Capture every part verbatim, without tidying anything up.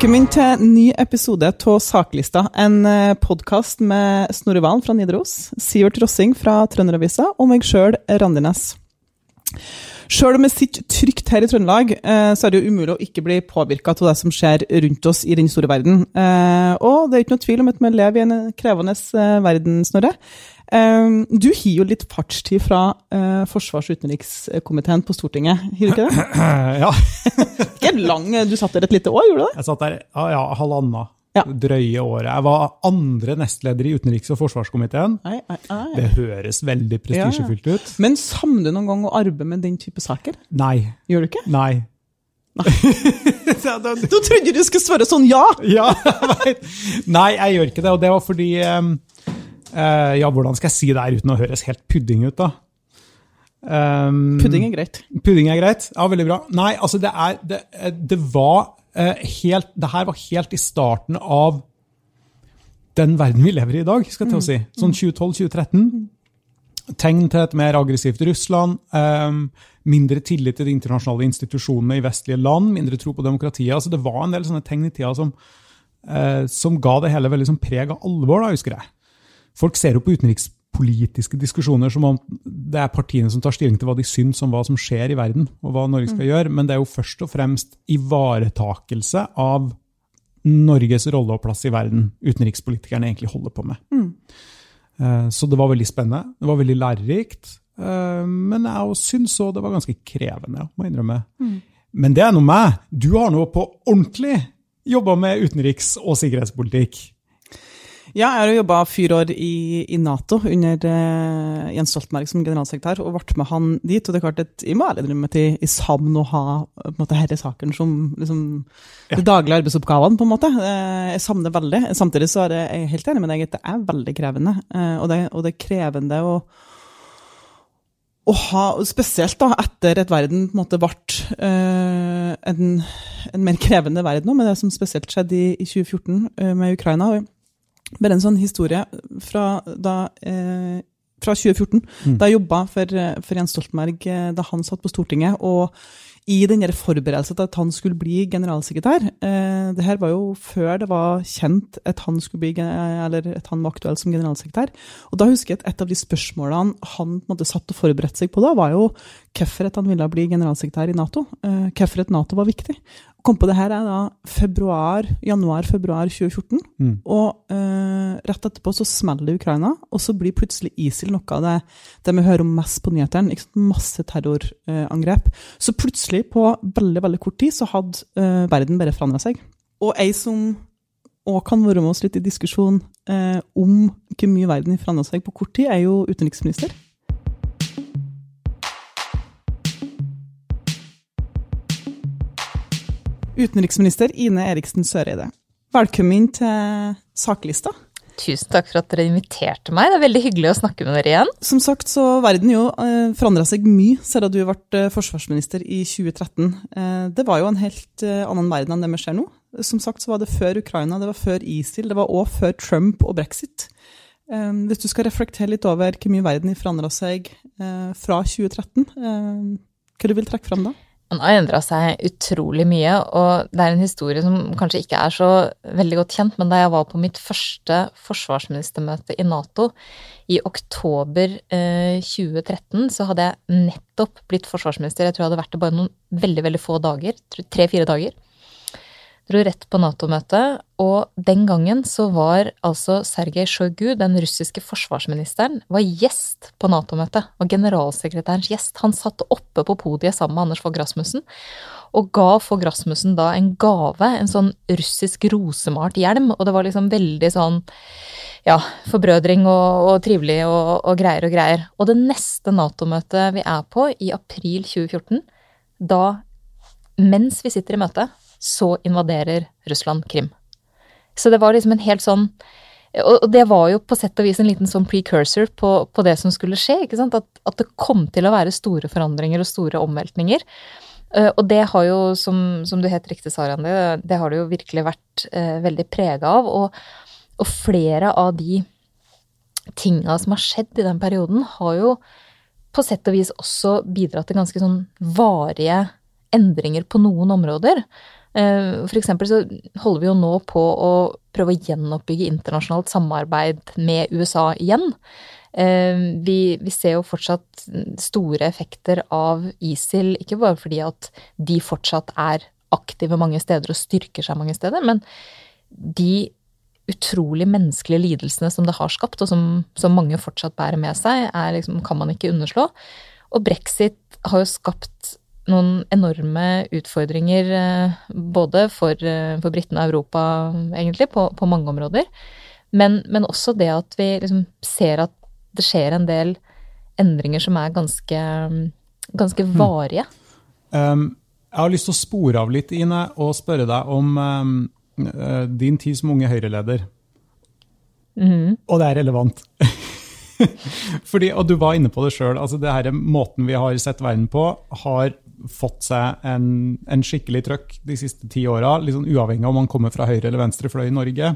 Velkommen til en ny episode av Saklista, en podcast med Snorre Valen fra Nidaros, Sivert Rossing fra Trønderavisa og meg selv, Randi Næss. Selv om jeg sitter trygt her i Trøndelag, så er det jo umulig å ikke bli påvirket av det som skjer rundt oss i den store verden. Og det er ikke noe tvil om at vi lever i en krevende verden, Snorre. Du har jo litt fartstid fra uh, Forsvars- og utenrikskomiteen på Stortinget, har du ikke det? Ja. Ikke lang, du satt der et lite år, gjorde du det? Jeg satt der, ja, ja halvannet, ja. drøye året. Jeg var andre nestleder i utenriks- og forsvarskomiteen. Ei, ei, ei. Det høres veldig prestisjefullt ut. Ja, ja. Men savner du noen gang å arbeide med den type saker? Nei. Gjør du ikke? Nei. Nei. Du trodde du skulle svare sånn, ja! Ja, jeg vet. Nei, jeg gjør ikke det, og det var fordi... Um, Uh, ja, hvordan skal jeg si det her uten å høres helt pudding ut da? Um, pudding er greit. Pudding er greit, ja, veldig bra. Nei, altså det er, det, det var uh, helt, det her var helt i starten av den verden vi lever i i dag, skal jeg til å si. Sånn tjue tolv tjue tretten. Tegn til et mer aggressivt Russland, um, mindre tillit til de internasjonale institusjonene i vestlige land, mindre tro på demokratiet. Altså det var en del sånne tegn i tida som, uh, som ga det hele veldig sånn preg av alvor, da, husker jeg. Folk ser jo på utenrikspolitiske diskusjoner som om det er partiene som tar stilling til hva de syns om hva som skjer i verden, og hva Norge skal mm. gjøre, men det er jo først og fremst ivaretakelse av Norges rolle og plass i verden utenrikspolitikerne egentlig holder på med. Mm. Så det var veldig spennende, det var veldig lærerikt, men jeg synes også det var ganske krevende, må jeg innrømme. Mm. Men det er noe med, du har nå på ordentlig jobbet med utenriks- og sikkerhetspolitikk. Ja, jeg har jo jobbet fire år i, i NATO under uh, Jens Stoltenberg som generalsekretær, og vært med han dit, og det er klart at jeg må ærlig drømme til i savn å ha på en måte herre saken som liksom, ja. De daglige arbeidsoppgavene på en måte. Uh, jeg savner veldig. Samtidig så er jeg helt enig med deg at det er veldig krevende, uh, og, det, og det er krevende å, å ha, spesielt da, etter et verden på en måte vært uh, en, en mer krevende verden nå, med det som spesielt skjedde i, i tjue fjorten uh, med Ukraina, og bare en sånn historie fra, da, eh, fra tjue fjorten, mm. da jeg jobbet for, for Jens Stoltenberg da han satt på Stortinget, og i den forberedelsen til at han skulle bli generalsekretær, eh, det her var jo før det var kjent at han, skulle bli, eller at han var aktuell som generalsekretær, og da husker jeg at et av de spørsmålene han måtte satt og forberedt seg på da, var jo hvorfor at han ville bli generalsekretær i NATO, eh, hvorfor at NATO var viktig. Kom på det her er da februar, januar-februar tjue fjorten, mm. og eh, rett etterpå så smeller det Ukraina, og så blir plutselig ISIL noe av det, det vi hører om mest på nyhetene, ikke sant? Masse terrorangrep. Eh, så plutselig på veldig, veldig kort tid så hadde eh, verden bare forandret seg. Og jeg som også kan være med oss litt i diskusjon eh, om hvor mye verden har forandret seg på kort tid, er jo utenriksminister. Utenriksminister Ine Eriksen Søreide. Velkommen til Saklista. Tusen takk for at dere inviterte meg. Det er veldig hyggelig å snakke med dere igjen. Som sagt så verden jo eh, forandret seg mye siden du ble forsvarsminister i tjue tretten. Eh, det var jo en helt eh, annen verden enn det vi ser nå. Som sagt så var det før Ukraina, det var før ISIL, det var også før Trump og Brexit. Eh, hvis du skal reflektere litt over hvor mye verden forandret seg eh, fra tjue tretten, eh, hva du vil trekke frem da? Man har endret seg utrolig mye, og det er en historie som kanskje ikke er så veldig godt kjent, men da jeg var på mitt første forsvarsministermøte i NATO i oktober eh, tjue tretten, så hadde jeg nettopp blitt forsvarsminister. Jeg tror jeg hadde vært det bare noen veldig, veldig få dager, tre-fire dager. Dro rett på NATO-møtet, og den gangen så var altså Sergej Shoigu, den russiske forsvarsministeren, var gjest på NATO-møtet, og generalsekretærens gjest. Han satt oppe på podiet sammen med Anders Fogh Rasmussen, og ga Fogh Rasmussen da en gave, en sånn russisk rosemalt hjelm, og det var liksom veldig sånn, ja, forbrødring og, og trivelig og, og greier og greier. Og det neste NATO-møtet vi er på, i april tjue fjorten, da, mens vi sitter i møtet, så invaderer Russland Krim. Så det var liksom en helt sånn, og det var jo på sett og vis en liten sånn precursor på, på det som skulle skje, ikke sant? At, at det kom til å være store forandringer og store omveltninger. Og det har jo, som, som du helt riktig sa, Randi, det har det jo virkelig vært eh, veldig preget av, og, og flere av de tingene som har skjedd i den perioden har jo på sett og vis også bidratt til ganske sånn varige endringer på noen områder. For eksempel så holder vi jo nå på å prøve å gjenoppbygge internasjonalt samarbeid med U S A igjen. Vi, vi ser jo fortsatt store effekter av ISIL, ikke bare fordi at de fortsatt er aktive mange steder og styrker seg mange steder, men de utrolig menneskelige lidelsene som det har skapt, og som, som mange fortsatt bærer med seg, er liksom, kan man ikke underslå. Og Brexit har jo skapt noen enorme utfordringer, både for, for Britene og Europa, egentlig, på, på mange områder. Men, men også det at vi liksom ser at det skjer en del endringer som er ganske, ganske varige. Um, jeg har lyst til å spore av litt, Ine, og spørre deg om um, din tid som unge Høyre-leder. Mm. Og det er relevant. Fordi, og du var inne på det selv, altså det her måten vi har sett verden på, har fått seg en, en skikkelig trøkk de siste ti årene, liksom uavhengig om man kommer fra høyre eller venstre fløy i Norge.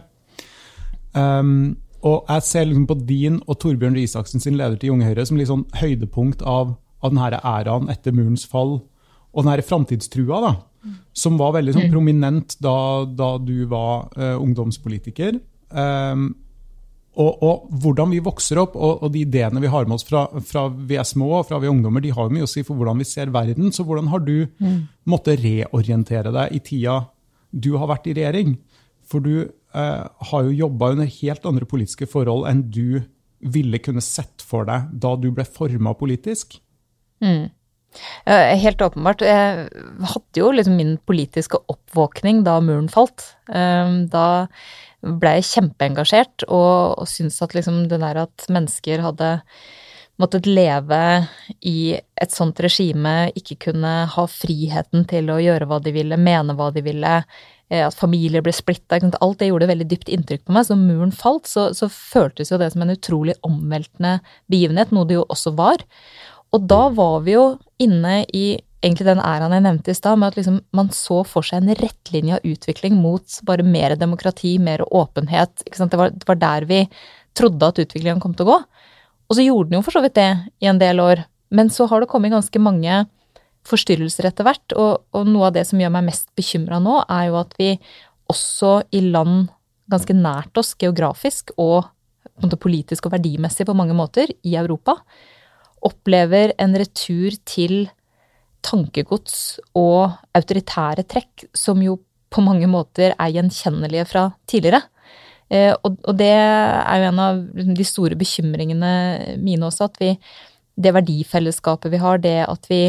Um, Og jeg ser liksom på din og Torbjørn Røe Isaksen sin leder til Unge Høyre som liksom høydepunkt av, av denne æraen etter murens fall, og denne fremtidstrua da, mm. som var veldig sånn, prominent da, da du var uh, ungdomspolitiker. Um, og, og hvordan vi vokser opp, og, og de ideene vi har med oss fra, fra vi er små og fra vi er ungdommer, de har jo mye å si for hvordan vi ser verden. Så hvordan har du mm. måttet reorientere deg i tida du har vært i regjering? For du uh, har jo jobbet under helt andre politiske forhold enn du ville kunne sett for deg da du ble formet politisk. Mm. Helt åpenbart. Jeg hadde jo liksom min politiske oppvåkning da muren falt. Da ble jeg kjempeengasjert og, og syntes at liksom det der at mennesker hadde måttet leve i et sånt regime, ikke kunne ha friheten til å gjøre hva de ville, mene hva de ville, at familier ble splittet, alt det gjorde veldig dypt inntrykk på meg. Så muren falt, så, så føltes jo det som en utrolig omveltende begivenhet, noe det jo også var. Og da var vi jo inne i egentlig den æraen jeg nevnte i sted, med at liksom man så for seg en rettlinje av utvikling mot bare mer demokrati, mer åpenhet. Ikke sant? Det var, det var der vi trodde at utviklingen kom til å gå. Og så gjorde den jo for så vidt det i en del år. Men så har det kommet ganske mange forstyrrelser etter hvert, og, og noe av det som gjør meg mest bekymret nå, er jo at vi også i land ganske nært oss geografisk og på en måte, politisk og verdimessig på mange måter i Europa, opplever en retur til tankegods og autoritære trekk, som jo på mange måter er gjenkjennelige fra tidligere. Eh, og, og det er jo en av de store bekymringene mine også, at vi, det verdifellesskapet vi har, det at vi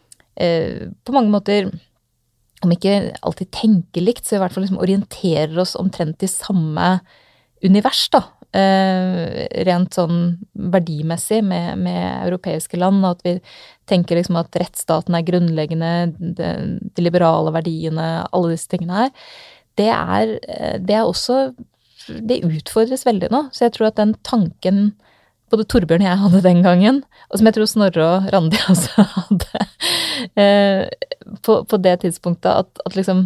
eh, på mange måter, om ikke alltid tenker likt, så i hvert fall liksom orienterer oss omtrent i samme univers da, eh, rent sånn verdimessig med, med europeiske land, og at vi tenker liksom at rettsstaten er grunnleggende, de, de liberale verdiene, alle disse tingene her, det er, det er også, det utfordres veldig nå, så jeg tror at den tanken både Torbjørn og jeg hadde den gangen, og som jeg tror Snorre og Randi også hadde, eh, på, på det tidspunktet, at, at liksom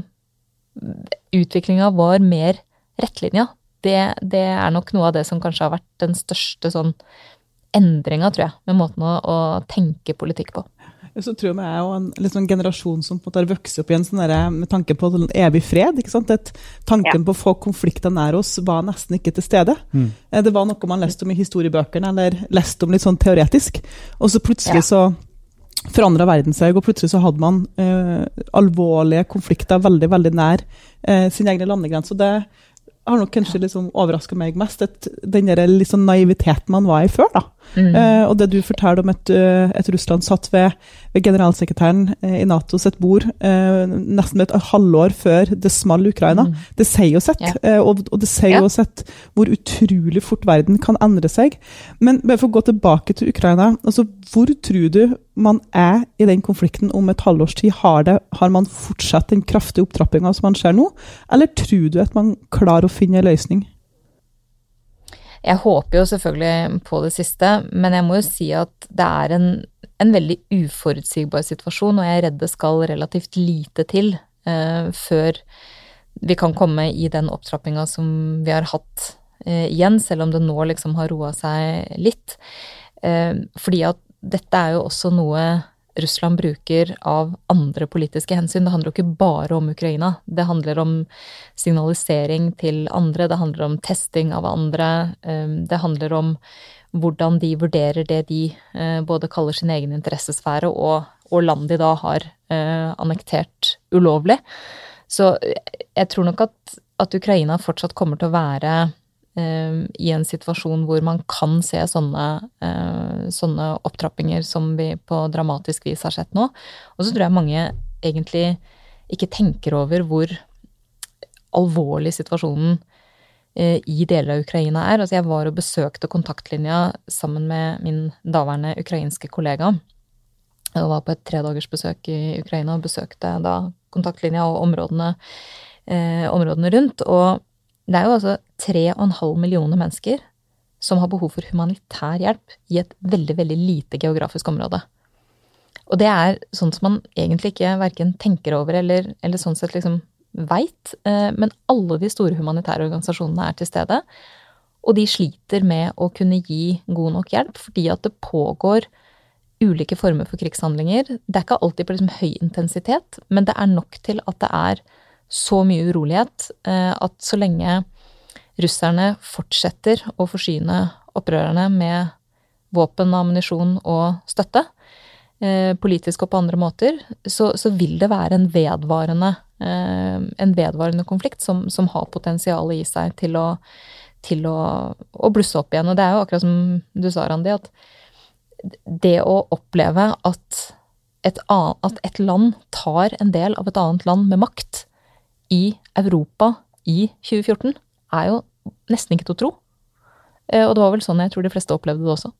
utviklingen var mer rettlinja. Det, det er nok noe av det som kanskje har vært den største sånn endringen, tror jeg, med måten å, å tenke politikk på. Så tror jeg vi er jo en liksom, generasjon som på en måte har vokst opp i en sånn der, med tanke på en evig fred, ikke sant? Et, tanken ja. På å få konflikter nær oss var nesten ikke til stede. Mm. Det var noe man leste om i historiebøkene, eller leste om litt sånn teoretisk, og så plutselig ja. Så forandret verden seg, og plutselig så hadde man eh, alvorlige konflikter veldig, veldig nær eh, sin egne landegrense, og det har nok kanskje liksom overrasket meg mest, et, den der liksom naiviteten man var i før da. Mm. Eh, og det du fortalte om et, et Russland satt ved, ved generalsekretæren eh, i NATO sitt bord, eh, nesten et halvår før det small Ukraina, mm. det sier jo sett, yeah. eh, og, og det sier jo yeah. sett hvor utrolig fort verden kan endre seg. Men bare for å gå tilbake til Ukraina, altså hvor tror du man er i den konflikten om et halvårs tid? Har, det, har man fortsatt den kraftige opptrappingen som man ser nå? Eller tror du at man klarer å finne en løsning? Jeg håper jo selvfølgelig på det siste, men jeg må jo si at det er en, en veldig uforutsigbar situasjon, og jeg er redd det skal relativt lite til eh, før vi kan komme i den opptrappingen som vi har hatt eh, igjen, selv om det nå liksom har roet seg litt. Eh, fordi at dette er jo også noe Russland bruker av andre politiske hensyn. Det handler jo ikke bare om Ukraina. Det handler om signalisering til andre, det handler om testing av andre, det handler om hvordan de vurderer det de både kaller sin egen interessesfære og, og land de da har annektert ulovlig. Så jeg tror nok at, at Ukraina fortsatt kommer til å være i en situasjon hvor man kan se sånne, sånne opptrappinger som vi på dramatisk vis har sett nå. Og så tror jeg mange egentlig ikke tenker over hvor alvorlig situasjonen i deler av Ukraina er. Altså jeg var og besøkte kontaktlinja sammen med min daværende ukrainske kollega. Jeg var på et tredagers besøk i Ukraina og besøkte da kontaktlinja og områdene, eh, områdene rundt. Og det er jo altså tre og en halv millioner mennesker som har behov for humanitær hjelp i et veldig, veldig lite geografisk område. Og det er sånn som man egentlig ikke hverken tenker over eller, eller sånn sett liksom vet, men alle de store humanitære organisasjonene er til stede, og de sliter med å kunne gi god nok hjelp, fordi at det pågår ulike former for krigshandlinger. Det er ikke alltid på liksom høy intensitet, men det er nok til at det er så mye urolighet at så lenge russerne fortsetter å forsyne opprørerne med våpen, ammunisjon og støtte, politisk og på andre måter, så, så vil det være en vedvarende, en vedvarende konflikt som, som har potensial i seg til å, til å, å blusse opp igjen. Og det er jo akkurat som du sa, Randi, at det å oppleve at et, annet, at et land tar en del av et annet land med makt i Europa i tjue fjorten, er jo nesten ikke til å tro. Og det var vel sånn jeg tror de fleste opplevde det også.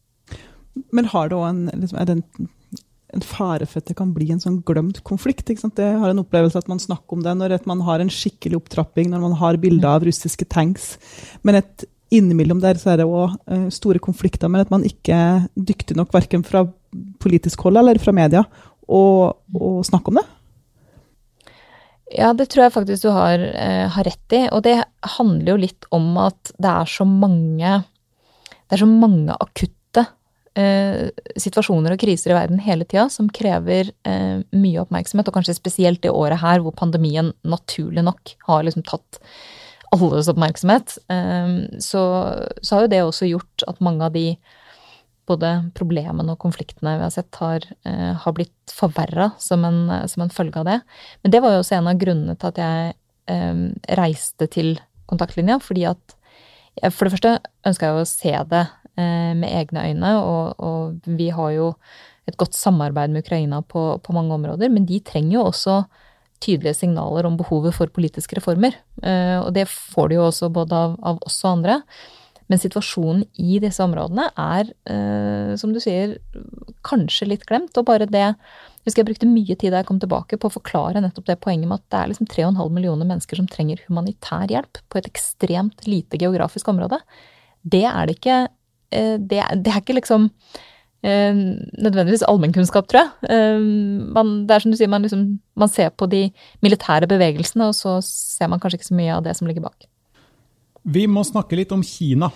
Men har det også en, liksom, er det en, en fare for at det kan bli en sånn glemt konflikt? Ikke sant? Det har en opplevelse at man snakker om det når man har en skikkelig opptrapping, når man har bilder av russiske tanks. Men et innimellom der så er det også uh, store konflikter, men at man ikke er dyktig nok hverken fra politisk hold eller fra media å, å snakke om det? Ja, det tror jeg faktisk du har, eh, har rett i, og det handler jo litt om at det er så mange, det er så mange akutte eh, situasjoner og kriser i verden hele tida som krever eh, mye oppmerksomhet, og kanskje spesielt det året her hvor pandemien naturlig nok har liksom tatt alles oppmerksomhet. Eh, så, så har jo det også gjort at mange av de både problemene og konfliktene vi har sett har, eh, har blitt forverret som en, som en følge av det. Men det var jo også en av grunnene til at jeg eh, reiste til kontaktlinja, fordi at jeg, for det første ønsket jeg å se det eh, med egne øyne, og, og vi har jo et godt samarbeid med Ukraina på, på mange områder, men de trenger jo også tydelige signaler om behovet for politiske reformer. Eh, og det får de jo også både av, av oss og andre. Men situasjonen i disse områdene er, eh, som du sier, kanskje litt glemt, og bare det, jeg husker jeg brukte mye tid da jeg kom tilbake på å forklare nettopp det poenget med at det er liksom tre og en halv millioner mennesker som trenger humanitær hjelp på et ekstremt lite geografisk område. Det er det ikke, eh, det, det er ikke liksom eh, nødvendigvis allmennkunnskap, tror jeg. Eh, man, det er som du sier, man, liksom, man ser på de militære bevegelsene, og så ser man kanskje ikke så mye av det som ligger bak. Vi må snakke litt om Kina.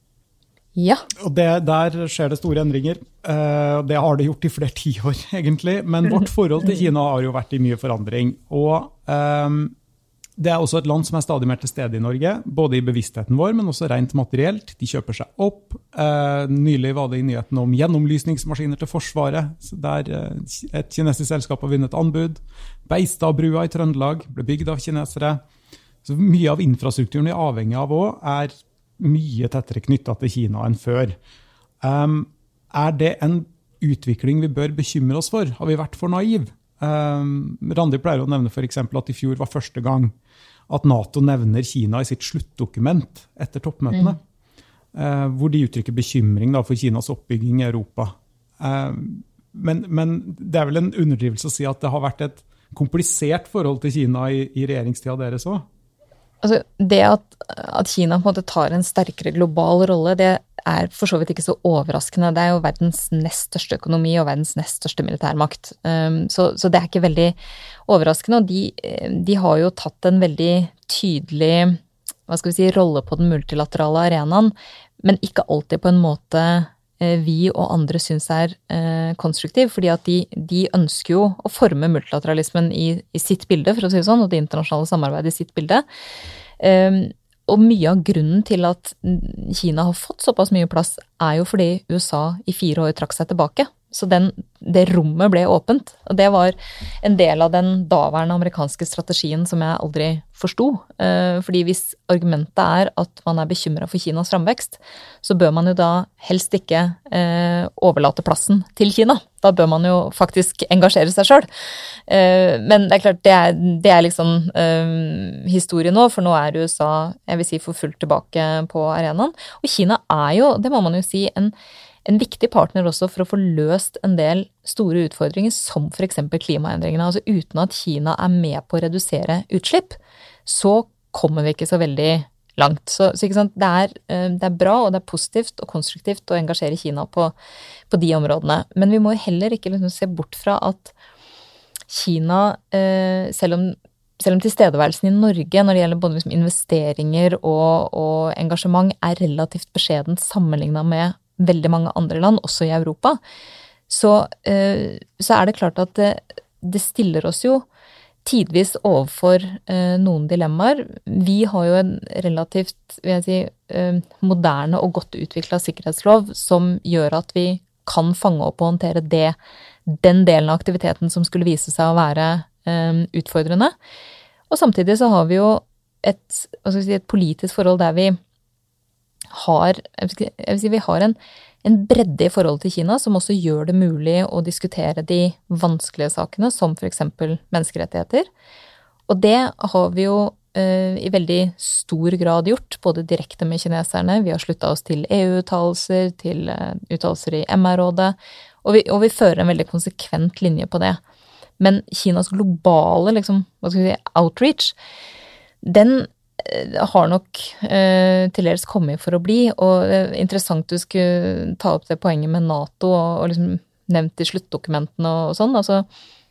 Ja. Og det, der skjer det store endringer. Uh, det har det gjort i flere tiår, egentlig. Men vårt forhold til Kina har jo vært i mye forandring. Og um, det er også et land som er stadig mer til stede i Norge, både i bevisstheten vår, men også rent materielt. De kjøper seg opp. Uh, nylig var det i nyheten om gjennomlysningsmaskiner til Forsvaret, der uh, et kinesisk selskap har vunnet anbud. Beistadbrua i Trøndelag ble bygd av kinesere. Så mye av infrastrukturen vi er avhengig av også er mye tettere knyttet til Kina enn før. Um, er det en utvikling vi bør bekymre oss for? Har vi vært for naiv? Um, Randi pleier å nevne for eksempel at i fjor var første gang at NATO nevner Kina i sitt sluttdokument etter toppmøtene, mm. uh, hvor de uttrykker bekymring da, for Kinas oppbygging i Europa. Um, men, men det er vel en underdrivelse å si at det har vært et komplisert forhold til Kina i, i regjeringstida deres også? Altså, det at, at Kina på en måte tar en sterkere global rolle, det er for så vidt ikke så overraskende. Det er jo verdens nest største økonomi og verdens nest største militærmakt. Um, så, så det er ikke veldig overraskende, og de, de har jo tatt en veldig tydelig, hva skal vi si, rolle på den multilaterale arenaen, men ikke alltid på en måte vi og andre synes er eh, konstruktiv, fordi at de, de ønsker jo å forme multilateralismen i, i sitt bilde, for å si det sånn, og det internasjonale samarbeidet i sitt bilde. Um, og mye av grunnen til at Kina har fått såpass mye plass er jo fordi U S A i fire år trakk seg tilbake. Så den, det rommet ble åpent, og det var en del av den daværende amerikanske strategien som jeg aldri forstod. Eh, fordi hvis argumentet er at man er bekymret for Kinas framvekst, så bør man jo da helst ikke eh, overlate plassen til Kina. Da bør man jo faktisk engasjere seg selv. Eh, men det er klart, det er, det er liksom eh, historie nå, for nå er U S A, jeg vil si, for fullt tilbake på arenaen. Og Kina er jo, det må man jo si, en En viktig partner også for å få løst en del store utfordringer, som for eksempel klimaendringene. Altså uten at Kina er med på å redusere utslipp, så kommer vi ikke så veldig langt. Så, så ikke sant? Det er, det er bra, og det er positivt og konstruktivt å engasjere Kina på, på de områdene. Men vi må heller ikke liksom se bort fra at Kina, selv om Selv om tilstedeværelsen i Norge når det gjelder både liksom investeringer og, og engasjement er relativt beskjedent sammenlignet med veldig mange andre land, også i Europa, så, så er det klart at det, det stiller oss jo tidvis overfor noen dilemmaer. Vi har jo en relativt, vil jeg si, moderne og godt utviklet sikkerhetslov som gjør at vi kan fange opp og håndtere det, den delen av aktiviteten som skulle vise seg å være utfordrende. Og samtidig så har vi jo et, hva skal vi si, et politisk forhold der vi har, jeg vil si, vi har en, en bredde i forhold til Kina som også gjør det mulig å diskutere de vanskelige sakene, som for eksempel menneskerettigheter. Og det har vi jo eh, i veldig stor grad gjort, både direkte med kineserne. Vi har sluttet oss til E U-uttalelser, til uh, uttalelser i M R-rådet, og vi, og vi fører en veldig konsekvent linje på det. Men Kinas globale, liksom, hva skal vi si, outreach, den har nok eh, til dels kommet for å bli, og eh, interessant du skulle ta opp det poenget med NATO og, og liksom nevnt i sluttdokumentene og, og sånn. Altså,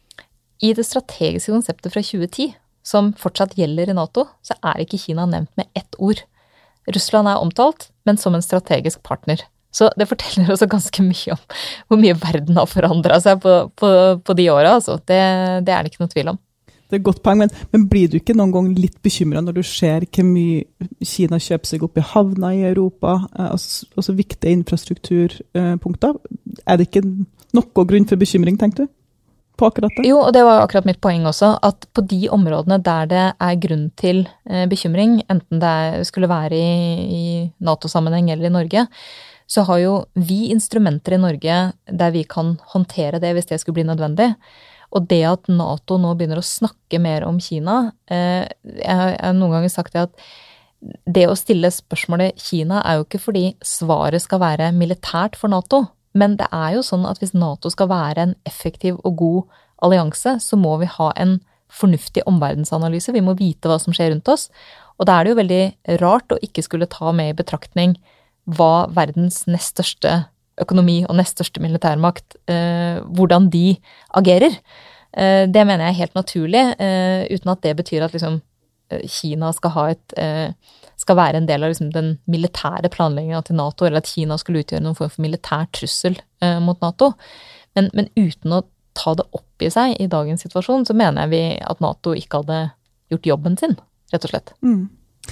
i det strategiske konseptet fra tjue ti, som fortsatt gjelder i NATO, så er ikke Kina nevnt med ett ord. Russland er omtalt, men som en strategisk partner. Så det forteller også ganske mye om hvor mye verden har forandret seg på, på, på de årene. Altså. Det, det er det ikke noe tvil om. Det er et godt poeng, men, men blir du ikke noen gang litt bekymret når du ser hvor mye Kina kjøper seg opp i havna i Europa, altså, altså viktige infrastrukturpunkter? Er det ikke noe grunn for bekymring, tenker du, på akkurat det? Jo, og det var akkurat mitt poeng også, at på de områdene der det er grunn til bekymring, enten det skulle være i, i NATO-sammenheng eller i Norge, så har jo vi instrumenter i Norge der vi kan håndtere det hvis det skulle bli nødvendig. Og det at NATO nå begynner å snakke mer om Kina, eh, jeg har noen ganger sagt det at det å stille spørsmålet Kina er jo ikke fordi svaret skal være militært for NATO, men det er jo sånn at hvis NATO skal være en effektiv og god allianse, så må vi ha en fornuftig omverdensanalyse, vi må vite hva som skjer rundt oss, og da er det jo veldig rart å ikke skulle ta med i betraktning hva verdens nest største økonomi og nest største militærmakt, eh, hvordan de agerer. Eh, det mener jeg er helt naturlig, eh, uten at det betyr at liksom, Kina skal, ha et, eh, skal være en del av liksom, den militære planleggingen til NATO, eller at Kina skulle utgjøre noen form for militær trussel eh, mot NATO. Men, men uten å ta det opp i seg i dagens situasjon, så mener jeg vi at NATO ikke hadde gjort jobben sin, rett og slett. Mm.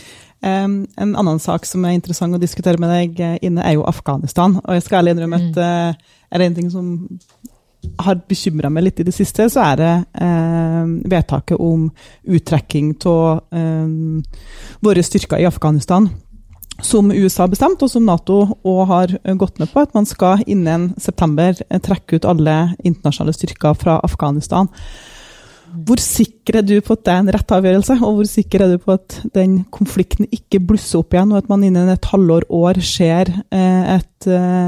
Um, en annen sak som er interessant å diskutere med deg inne er jo Afghanistan, og jeg skal ærlig innrømme at uh, er det en ting som har bekymret meg litt i det siste, så er det uh, vedtaket om uttrekking av uh, våre styrker i Afghanistan, som U S A har bestemt, og som NATO også har gått med på, at man skal innen september trekke ut alle internasjonale styrker fra Afghanistan. Hvor sikker er du på at det er en rett avgjørelse, og hvor sikker er du på at den konflikten ikke blusser opp igjen, og at man innen et halvår år ser eh, et,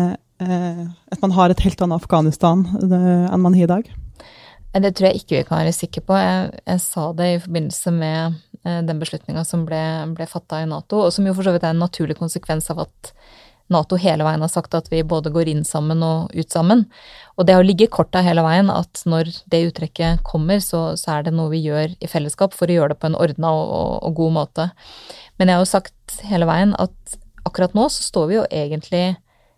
eh, at man har et helt annet Afghanistan eh, enn man har i dag? Det tror jeg ikke vi kan være sikre på. Jeg, jeg sa det i forbindelse med eh, den beslutningen som ble, ble fattet i NATO, og som jo for så vidt er en naturlig konsekvens av at NATO hele veien har sagt at vi både går inn sammen og ut sammen. Og det har ligget kortet hele veien at når det uttrekket kommer, så, så er det noe vi gjør i fellesskap for å gjøre det på en ordnet og, og, og god måte. Men jeg har jo sagt hele veien at akkurat nå så står vi jo egentlig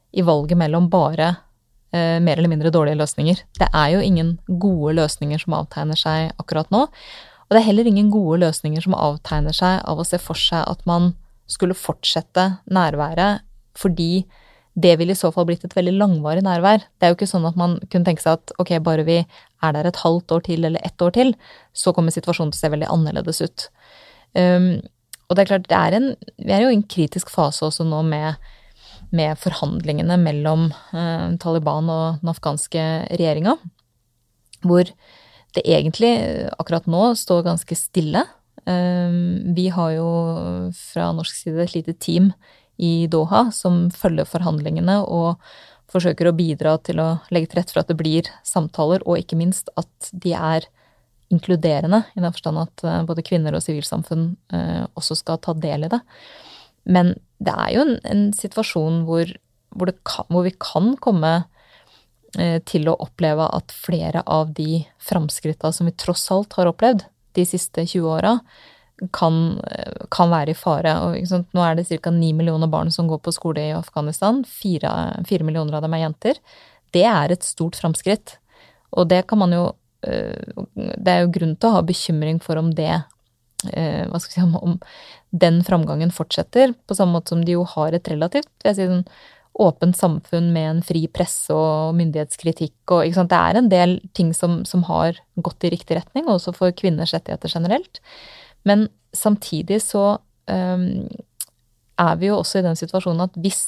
i valget mellom bare eh, mer eller mindre dårlige løsninger. Det er jo ingen gode løsninger som avtegner seg akkurat nå, og det er heller ingen gode løsninger som avtegner seg av å se for seg at man skulle fortsette nærværet, fordi det ville i så fall blitt et veldig langvarig nærvær. Det er jo ikke sånn at man kunne tenke seg at ok, bare vi er der et halvt år til eller ett år til, så kommer situasjonen til å se veldig annerledes ut. Um, og det er klart, det er en, vi er jo i en kritisk fase også nå med, med forhandlingene mellom uh, Taliban og den afghanske regjeringa, hvor det egentlig akkurat nå står ganske stille. Um, vi har jo fra norsk side et lite team i Doha, som følger forhandlingene og forsøker å bidra til å legge til rette for at det blir samtaler, og ikke minst at de er inkluderende, i den forstand at både kvinner og sivilsamfunn eh, også skal ta del i det. Men det er jo en, en situasjon hvor, hvor, det kan, hvor vi kan komme eh, til å oppleve at flere av de framskrittene som vi tross alt har opplevd de siste tjue åra, Kan, kan være i fare. Og, ikke sant, nå er det ca. ni millioner barn som går på skole i Afghanistan. Fire, fire millioner av dem er jenter. Det er et stort framskritt. Og det kan man jo Det er jo grunn til å ha bekymring for om det hva skal jeg si, om den framgangen fortsetter, på samme måte som de jo har et relativt vil jeg si, sånn, åpent samfunn med en fri presse og myndighetskritikk. Og, ikke sant, det er en del ting som, som har gått i riktig retning, også for kvinners rettigheter generelt. Men samtidig så um, er vi jo også i den situasjonen at hvis,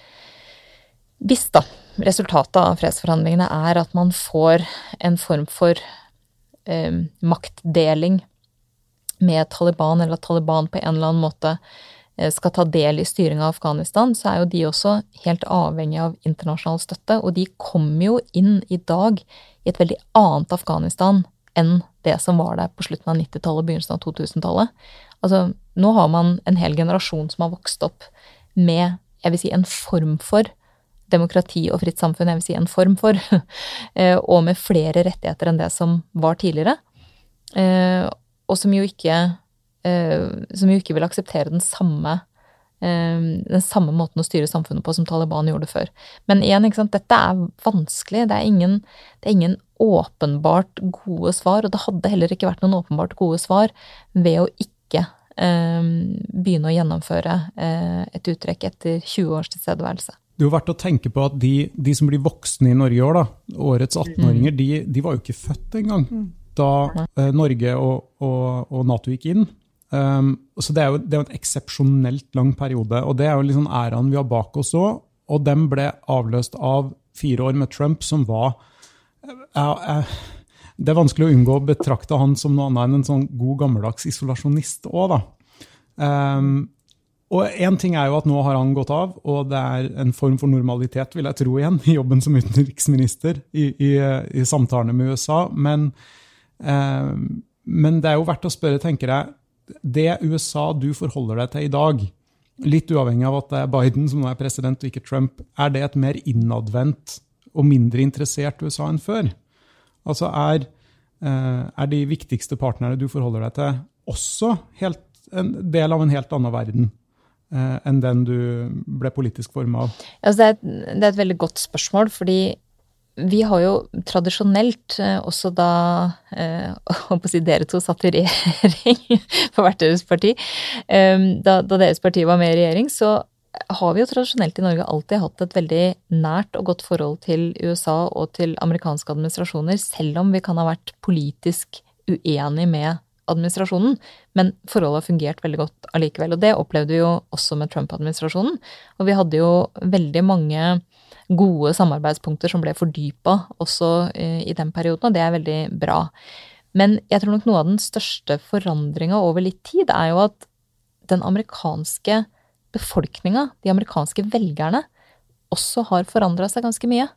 hvis da resultatet av fredsforhandlingene er at man får en form for um, maktdeling med Taliban, eller at Taliban på en eller annen måte uh, skal ta del i styring av Afghanistan, så er jo de også helt avhengig av internasjonal støtte, og de kommer jo inn i dag i et veldig annet Afghanistan enn det som var der på slutten av nittitallet og begynnelsen av totusentallet. Altså, nå har man en hel generasjon som har vokst opp med, jeg vil si, en form for demokrati og fritt samfunn, jeg vil si en form for, og med flere rettigheter enn det som var tidligere, og som jo ikke, som jo ikke vil akseptere den samme den samme måten å styre samfunnet på som Taliban gjorde før. Men igjen, ikke sant, dette er vanskelig, det er ingen, det er ingen åpenbart gode svar, og det hadde heller ikke vært noen åpenbart gode svar ved å ikke eh, begynne å gjennomføre eh, et uttrekk etter tjue års tilstedeværelse. Det er jo verdt å tenke på at de, de som blir voksne i Norge i år, da, årets atten-åringer, mm. de, de var jo ikke født engang mm. da eh, Norge og, og, og NATO gikk inn. Um, så det er jo det er en eksepsjonelt lang periode, og det er jo liksom æraen vi har bak oss også, og den ble avløst av fire år med Trump, som var uh, uh, det er vanskelig å unngå å betrakte han som noe annet enn en sånn god gammeldags isolasjonist også da. Um, og en ting er jo at nå har han gått av, og det er en form for normalitet, vil jeg tro igjen, i jobben som utenriksminister i, i, i samtalene med U S A, men, uh, men det er jo verdt å spørre, tenker jeg, det U S A du forholder deg til i dag, litt uavhengig av at det er Biden som nå er president og ikke Trump, er det et mer innadvendt og mindre interessert U S A enn før? Altså er, er de viktigste partnerne du forholder deg til også helt, en del av en helt annen verden enn den du ble politisk formet av? Altså det, er et, det er et veldig godt spørsmål, fordi vi har jo tradisjonelt også da, eh, å si dere to satt i regjering for hvert deres parti, eh, da, da deres parti var med i regjering, så har vi jo tradisjonelt i Norge alltid hatt et veldig nært og godt forhold til U S A og til amerikanske administrasjoner, selv om vi kan ha vært politisk uenig med administrasjonen, men forholdet har fungert veldig godt allikevel, og det opplevde vi jo også med Trump-administrasjonen, og vi hadde jo veldig mange gode samarbeidspunkter som ble fordypet også i den perioden, og det er veldig bra. Men jeg tror nok noe av den største forandringen over litt tid er jo at den amerikanske befolkningen, de amerikanske velgerne, også har forandret seg ganske mye.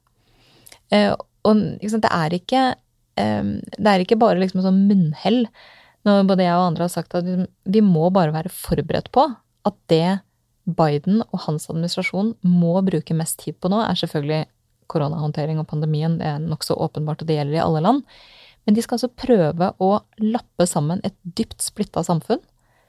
Og liksom, det er ikke, det er ikke bare liksom sånn munnhell, når både jeg og andre har sagt at vi må bare være forberedt på at det Biden og hans administrasjon må bruke mest tid på nå, er selvfølgelig koronahåndtering og pandemien, det er nok så åpenbart og det gjelder i alle land, men de skal altså prøve å lappe sammen et dypt splittet samfunn,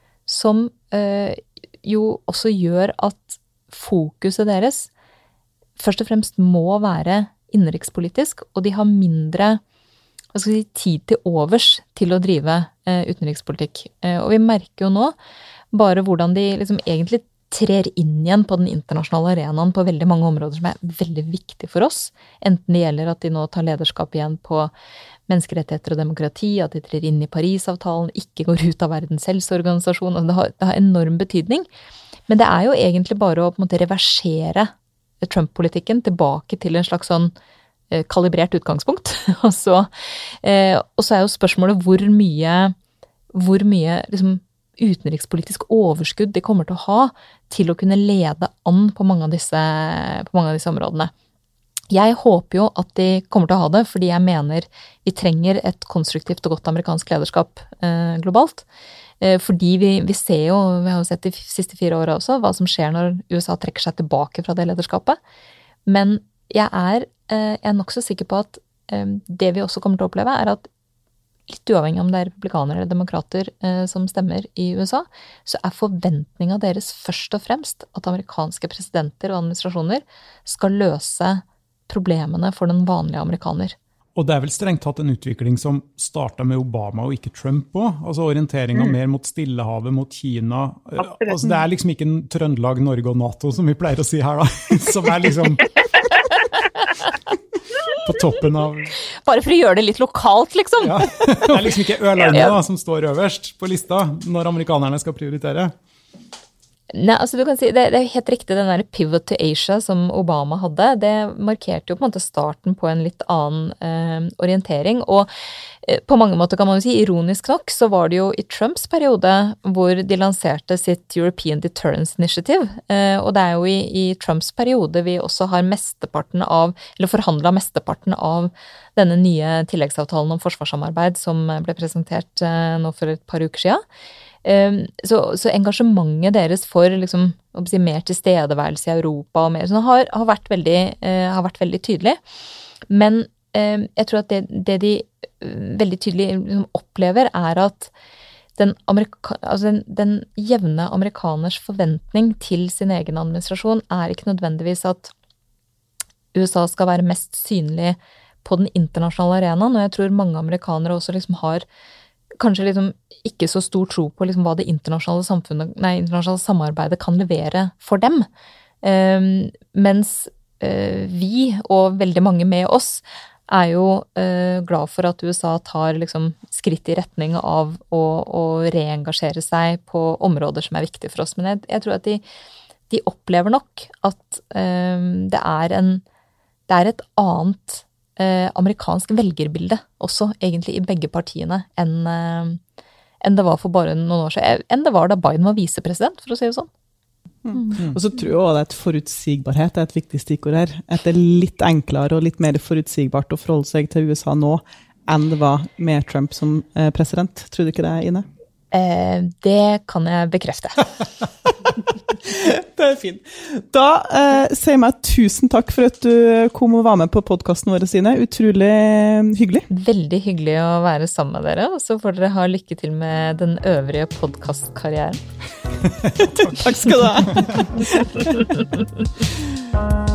som øh, jo også gjør at fokuset deres først og fremst må være innenrikspolitisk, og de har mindre hva skal jeg si, tid til overs til å drive eh, utenrikspolitikk. Eh, og vi merker jo nå bare hvordan de liksom egentlig trer inn igjen på den internasjonale arenaen på veldig mange områder som er veldig viktige for oss. Enten det gjelder at de nå tar lederskap igjen på menneskerettigheter og demokrati, at de trer inn i Paris-avtalen, ikke går ut av Verdens helseorganisasjon. Altså det, har, det har enorm betydning. Men det er jo egentlig bare å på en måte reversere Trump-politikken tilbake til en slags sånn eh, kalibrert utgangspunkt. og, så, eh, og så er jo spørsmålet hvor mye, hvor mye liksom, utenrikspolitisk overskudd de kommer til å ha til å kunne lede an på mange av disse, på mange av disse områdene. Jeg håper jo at de kommer til å ha det, fordi jeg mener vi trenger et konstruktivt og godt amerikansk lederskap eh, globalt. Eh, fordi vi, vi ser jo, vi har jo sett de siste fire årene også, hva som skjer når U S A trekker seg tilbake fra det lederskapet. Men jeg er, eh, jeg er nok så sikker på at eh, det vi også kommer til å oppleve er at litt uavhengig om det er republikanere eller demokrater eh, som stemmer i U S A, så er forventninga deres først og fremst at amerikanske presidenter og administrasjoner skal løse problemene for den vanlige amerikaner. Og det er vel strengt tatt en utvikling som startet med Obama og ikke Trump også. Altså orienteringen mm. mer mot Stillehavet, mot Kina. Altså det er liksom ikke en Trøndelag, Norge og NATO, som vi pleier å si her da, som er liksom på toppen av... Bare for å gjøre det litt lokalt, liksom. Ja, det er liksom ikke Ørlandet da, som står øverst på lista når amerikanerne skal prioritere. Nei, altså du kan si, det, det er helt riktig, den der pivot to Asia som Obama hadde, det markerte jo på en måte starten på en litt annen eh, orientering, og eh, på mange måter kan man jo si, ironisk nok, så var det jo i Trumps periode hvor de lanserte sitt European Deterrence Initiative, eh, og det er jo i, i Trumps periode vi også har mesteparten av, eller forhandlet mesteparten av denne nye tilleggsavtalen om forsvarssamarbeid som ble presentert eh, nå for et par uker siden. Så, så engasjementet deres for liksom, si, mer tilstedeværelse i Europa og mer, sånn, har, har, vært veldig, uh, har vært veldig tydelig. Men uh, jeg tror at det, det de veldig tydelig liksom, opplever er at den, amerika, altså den, den jevne amerikaners forventning til sin egen administrasjon er ikke nødvendigvis at U S A skal være mest synlig på den internasjonale arenaen, og jeg tror mange amerikanere også liksom har kanskje liksom ikke så stor tro på liksom hva det internasjonale samfunnet, nei, internasjonale samarbeidet kan levere for dem. Um, mens uh, vi, og veldig mange med oss, er jo uh, glad for at U S A tar liksom skritt i retning av å, å reengasjere seg på områder som er viktige for oss. Men jeg, jeg tror at de, de opplever nok at um, det er en, det er et annet Eh, amerikansk velgerbilde også, egentlig i begge partiene, enn, eh, enn det var for bare noen år siden. Enn det var da Biden var visepresident, for å si det sånn. Mm. Mm. Og så tror jeg også at forutsigbarhet er et viktig stikkord her. At det er litt enklere og litt mer forutsigbart å forholde seg til U S A nå enn det var med Trump som eh, president. Tror du ikke det, Ine? Eh, det kan jeg bekrefte. Det er fint. Da eh, sier jeg meg tusen takk for at du kom og var med på podcasten våre, Stine. Utrolig hyggelig. Veldig hyggelig å være sammen med dere, og så får dere ha lykke til med den øvrige podcastkarrieren. Takk skal du ha.